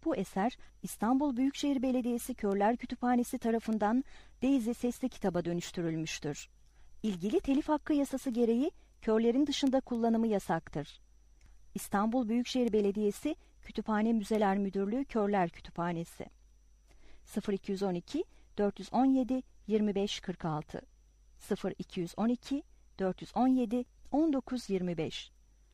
Bu eser İstanbul Büyükşehir Belediyesi Körler Kütüphanesi tarafından Daisy sesli kitaba dönüştürülmüştür. İlgili telif hakkı yasası gereği körlerin dışında kullanımı yasaktır. İstanbul Büyükşehir Belediyesi Kütüphane Müzeler Müdürlüğü Körler Kütüphanesi 0212 417 2546 0212 417 1925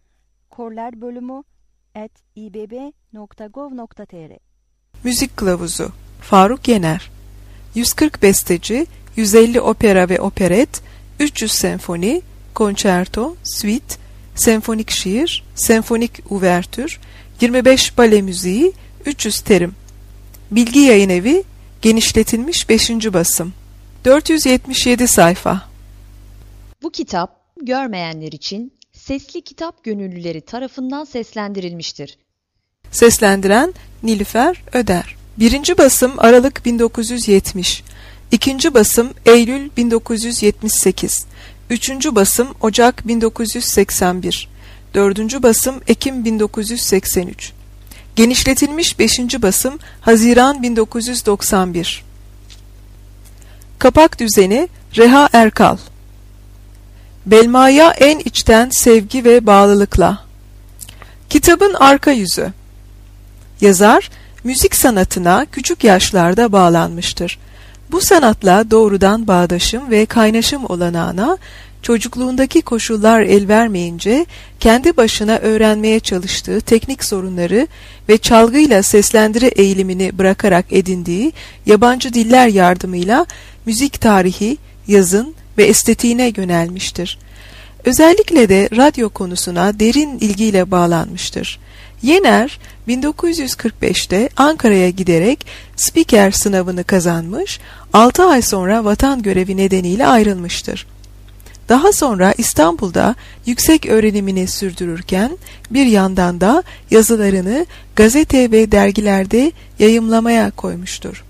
korlerbölümü@ibb.gov.tr Müzik Kılavuzu Faruk Yener 140 besteci, 150 opera ve operet, 300 senfoni, konçerto, suite, senfonik şiir, senfonik uvertür, 25 bale müziği, 300 terim. Bilgi Yayınevi, genişletilmiş 5. basım. 477 sayfa. Bu kitap, görmeyenler için Sesli Kitap Gönüllüleri tarafından seslendirilmiştir. Seslendiren Nilüfer Öder. 1. basım Aralık 1970, 2. basım Eylül 1978, 3. basım Ocak 1981, 4. basım Ekim 1983, genişletilmiş 5. basım Haziran 1991. Kapak düzeni Reha Erkal. Belma'ya en içten sevgi ve bağlılıkla. Kitabın arka yüzü. Yazar, müzik sanatına küçük yaşlarda bağlanmıştır. Bu sanatla doğrudan bağdaşım ve kaynaşım olanağına, çocukluğundaki koşullar el vermeyince kendi başına öğrenmeye çalıştığı teknik sorunları ve çalgıyla seslendire eğilimini bırakarak edindiği yabancı diller yardımıyla müzik tarihi, yazın ve estetiğine yönelmiştir. Özellikle de radyo konusuna derin ilgiyle bağlanmıştır. Yener, 1945'te Ankara'ya giderek spiker sınavını kazanmış, 6 ay sonra vatan görevi nedeniyle ayrılmıştır. Daha sonra İstanbul'da yüksek öğrenimini sürdürürken bir yandan da yazılarını gazete ve dergilerde yayımlamaya koymuştur.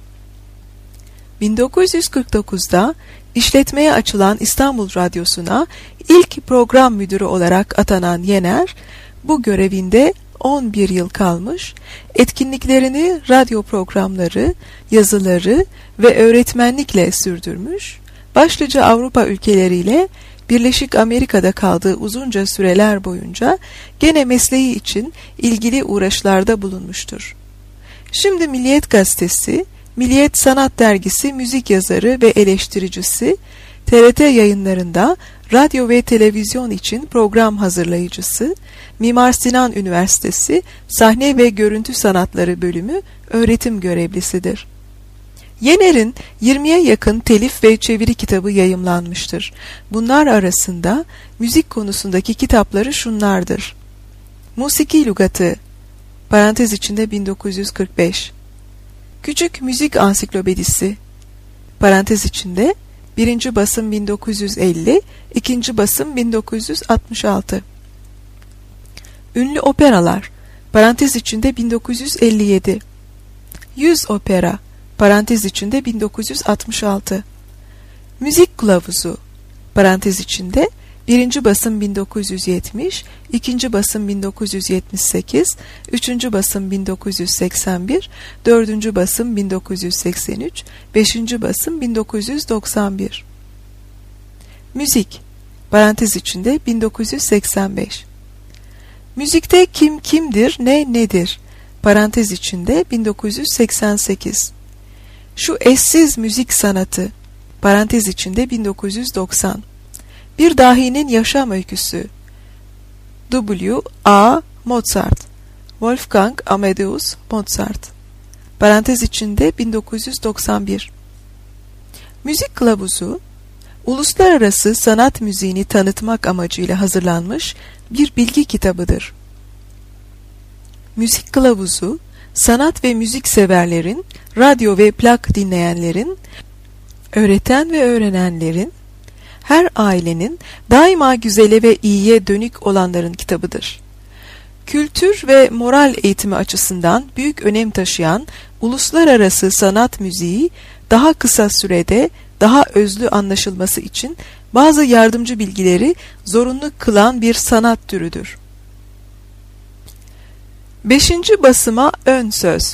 1949'da işletmeye açılan İstanbul Radyosu'na ilk program müdürü olarak atanan Yener, bu görevinde 11 yıl kalmış, etkinliklerini radyo programları, yazıları ve öğretmenlikle sürdürmüş, başlıca Avrupa ülkeleriyle Birleşik Amerika'da kaldığı uzunca süreler boyunca gene mesleği için ilgili uğraşlarda bulunmuştur. Şimdi Milliyet Gazetesi, Milliyet Sanat Dergisi müzik yazarı ve eleştiricisi, TRT yayınlarında radyo ve televizyon için program hazırlayıcısı, Mimar Sinan Üniversitesi Sahne ve Görüntü Sanatları Bölümü öğretim görevlisidir. Yener'in 20'ye yakın telif ve çeviri kitabı yayımlanmıştır. Bunlar arasında müzik konusundaki kitapları şunlardır: Musiki Lügatı, parantez içinde 1945, Küçük Müzik Ansiklopedisi, parantez içinde 1. basım 1950, 2. basım 1966, Ünlü Operalar, parantez içinde 1957, 100 Opera, parantez içinde 1966, Müzik Kılavuzu, parantez içinde 1. basım 1970, 2. basım 1978, 3. basım 1981, 4. basım 1983, 5. basım 1991. Müzik, parantez içinde 1985. Müzikte kim kimdir, ne nedir, parantez içinde 1988. Şu eşsiz müzik sanatı, parantez içinde 1990. Bir dahinin yaşam öyküsü, W. A. Mozart, Wolfgang Amadeus Mozart, parantez içinde 1991. Müzik Kılavuzu, uluslararası sanat müziğini tanıtmak amacıyla hazırlanmış bir bilgi kitabıdır. Müzik Kılavuzu, sanat ve müzik severlerin, radyo ve plak dinleyenlerin, öğreten ve öğrenenlerin, her ailenin daima güzele ve iyiye dönük olanların kitabıdır. Kültür ve moral eğitimi açısından büyük önem taşıyan uluslararası sanat müziği daha kısa sürede daha özlü anlaşılması için bazı yardımcı bilgileri zorunlu kılan bir sanat türüdür. 5. basıma ön söz.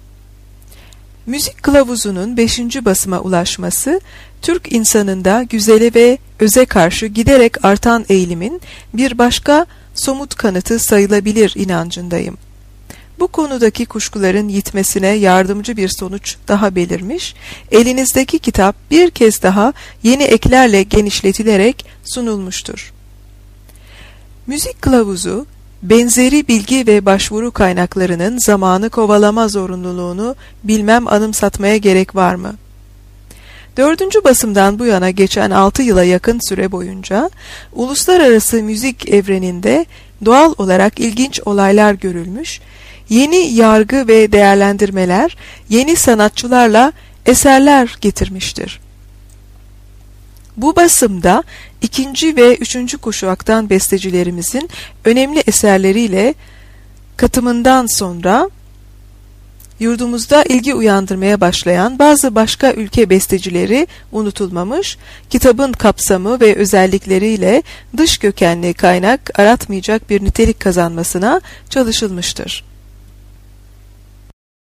Müzik kılavuzunun 5. basıma ulaşması, Türk insanında güzele ve öze karşı giderek artan eğilimin bir başka somut kanıtı sayılabilir inancındayım. Bu konudaki kuşkuların yitmesine yardımcı bir sonuç daha belirmiş, elinizdeki kitap bir kez daha yeni eklerle genişletilerek sunulmuştur. Müzik kılavuzu, benzeri bilgi ve başvuru kaynaklarının zamanı kovalama zorunluluğunu bilmem anımsatmaya gerek var mı? 4. basımdan bu yana geçen 6 yıla yakın süre boyunca uluslararası müzik evreninde doğal olarak ilginç olaylar görülmüş, yeni yargı ve değerlendirmeler, yeni sanatçılarla eserler getirmiştir. Bu basımda 2. ve 3. kuşaktan bestecilerimizin önemli eserleriyle katımından sonra yurdumuzda ilgi uyandırmaya başlayan bazı başka ülke bestecileri unutulmamış, kitabın kapsamı ve özellikleriyle dış kökenli kaynak aratmayacak bir nitelik kazanmasına çalışılmıştır.